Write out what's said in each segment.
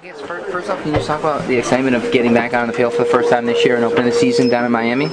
guess first off, can you just talk about the excitement of getting back on the field for the first time this year and opening the season down in Miami?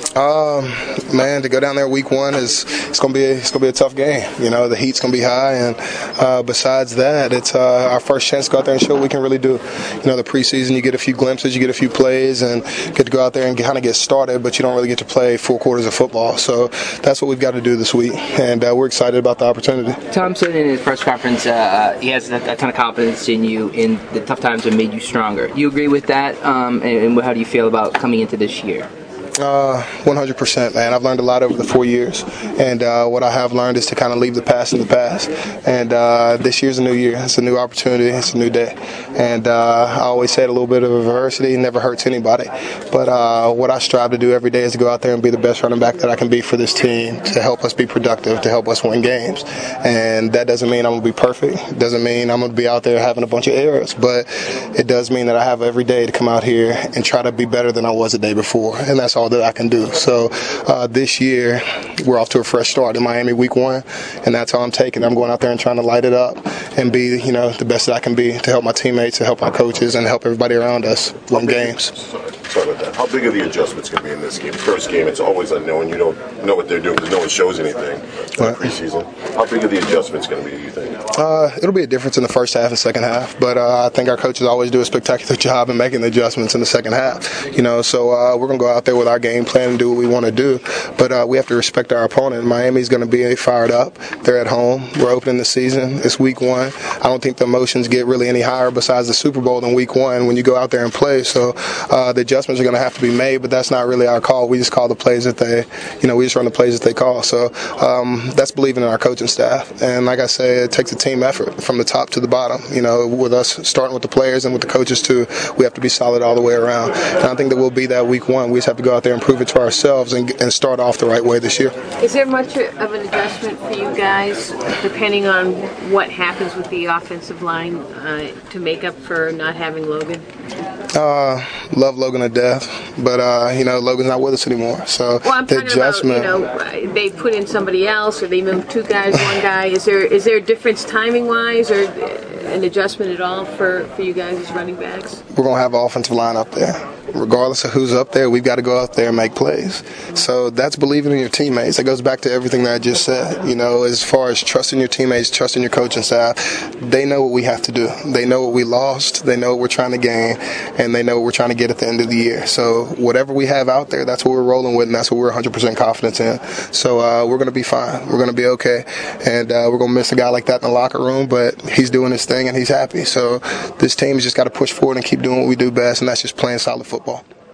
Man, to go down there week one it's gonna be a tough game. You know, the heat's gonna be high, and besides that, it's our first chance to go out there and show what we can really do. You know, the preseason you get a few glimpses, you get a few plays, and get to go out there and kind of get started, but you don't really get to play full quarters of football. So that's what we've got to do this week, and we're excited about the opportunity. Tom said in his press conference he has a ton of confidence in you, in the tough times have made you stronger. You agree with that? And how do you feel about coming into this year? 100%, man. I've learned a lot over the 4 years, and what I have learned is to kind of leave the past in the past. And this year's a new year. It's a new opportunity. It's a new day. And I always say a little bit of adversity never hurts anybody. But what I strive to do every day is to go out there and be the best running back that I can be for this team, to help us be productive, to help us win games. And that doesn't mean I'm going to be perfect. It doesn't mean I'm going to be out there having a bunch of errors. But it does mean that I have every day to come out here and try to be better than I was the day before. And that's all that I can do. So this year we're off to a fresh start in Miami week one, and that's how I'm taking it. I'm going out there and trying to light it up and be, you know, the best that I can be to help my teammates, to help my coaches, and help everybody around us win games. Sorry about that. How big are the adjustments going to be in this game? First game, it's always unknown. You don't know what they're doing because no one shows anything in preseason. How big are the adjustments going to be, do you think? It'll be a difference in the first half and second half, but I think our coaches always do a spectacular job in making the adjustments in the second half. You know, so we're going to go out there with our game plan and do what we want to do, but we have to respect our opponent. Miami's going to be fired up. They're at home. We're opening the season. It's week one. I don't think the emotions get really any higher besides the Super Bowl than week one when you go out there and play. So the adjustments are going to have to be made, but that's not really our call. We just call the plays that we just run the plays that they call. So that's believing in our coaching staff. And like I say, it takes a team effort from the top to the bottom. You know, with us starting with the players and with the coaches too, we have to be solid all the way around. And I think that we'll be that week one. We just have to go out there and prove it to ourselves and start off the right way this year. Is there much of an adjustment for you guys, depending on what happens with the offensive line, to make up for not having Logan? Love Logan to death, but Logan's not with us anymore. So I'm the adjustment. About, they put in somebody else, or they moved two guys, one guy. Is there a difference timing wise, or an adjustment at all for you guys as running backs? We're gonna have an offensive line up there. Regardless of who's up there, we've got to go out there and make plays. So that's believing in your teammates. That goes back to everything that I just said. You know, as far as trusting your teammates, trusting your coaching staff, they know what we have to do. They know what we lost. They know what we're trying to gain, and they know what we're trying to get at the end of the year. So whatever we have out there, that's what we're rolling with, and that's what we're 100% confident in. So we're going to be fine. We're going to be okay, and we're going to miss a guy like that in the locker room, but he's doing his thing and he's happy. So this team's just got to push forward and keep doing what we do best, and that's just playing solid football.